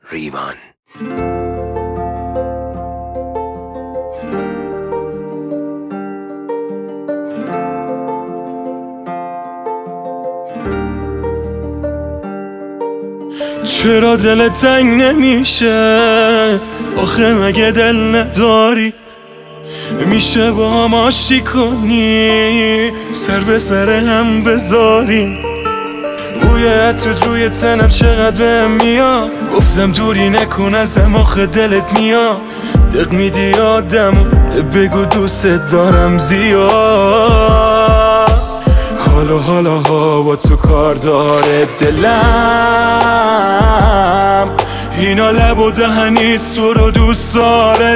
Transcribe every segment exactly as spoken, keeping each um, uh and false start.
ریوان. چرا دل تنگ نمیشه؟ آخه مگه دل نداری؟ میشه با هم آشتی کنی، سر به سر هم بذاری. بوی عطرت روی تنم چقدر بهم میاد، گفتم دوری نکن ازم آخه دلت میاد. دق میدی آدمو ده بگو دوست دارم زیاد. حالا حالا ها با تو کار داره دلم، اینا لب و دهنی سر و دوست داره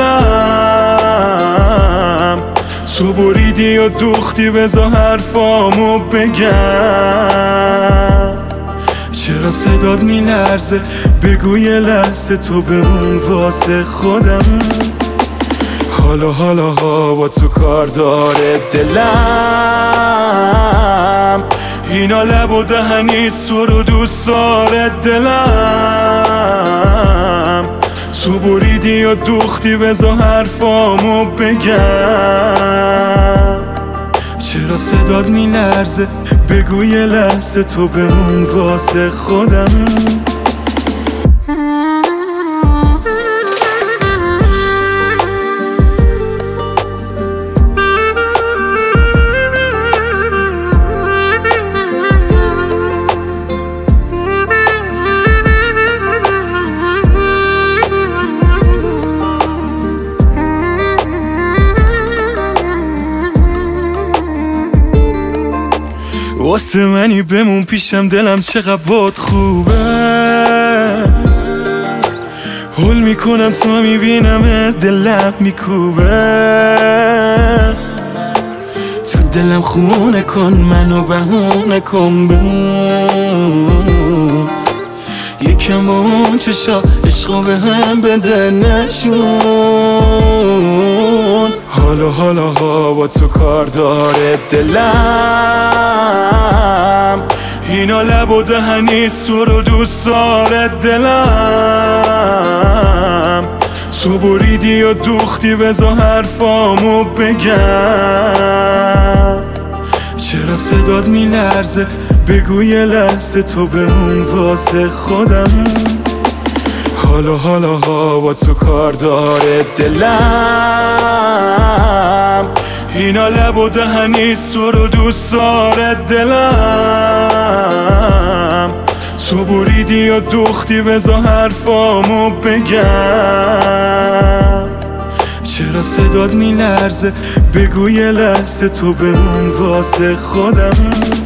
دلم. تو بریدی و دوختی بذار حرفامو بگم. چرا صدات میلرزه؟ بگو یه لحظه تو بمون واسه خودم. حالا حالا ها با تو کار داره دلم، اینا لب و دهنی سر و دوست داره دلم. تو بریدی و دوختی بذار حرفامو بگم. چرا صدات میلرزه؟ بگو یه لحظه تو بمون واسه خودم. واسه منی بمون پیشم، دلم چقدر باد خوبه. هول میکنم تو میبینم دلم میکوبه. تو دلم خونه کن منو بهونه کن بمون. یکم با اون چشا عشقو به هم بده نشون. حالا حالا ها با تو کار داره دلم، اینا لب و دهنی سر و دوست داره دلم. تو بریدی و دوختی بذار حرفامو بگم. چرا صدات میلرزه؟ بگو یه لحظه تو بمون واسه خودم. حالا حالا ها با تو کار داره دلم، اینا لب و دهنی سر و دوست داره دلم. تو بریدی و دوختی بذار حرفامو بگم. چرا صدات میلرزه؟ بگو یه لحظه تو بمون واسه خودم.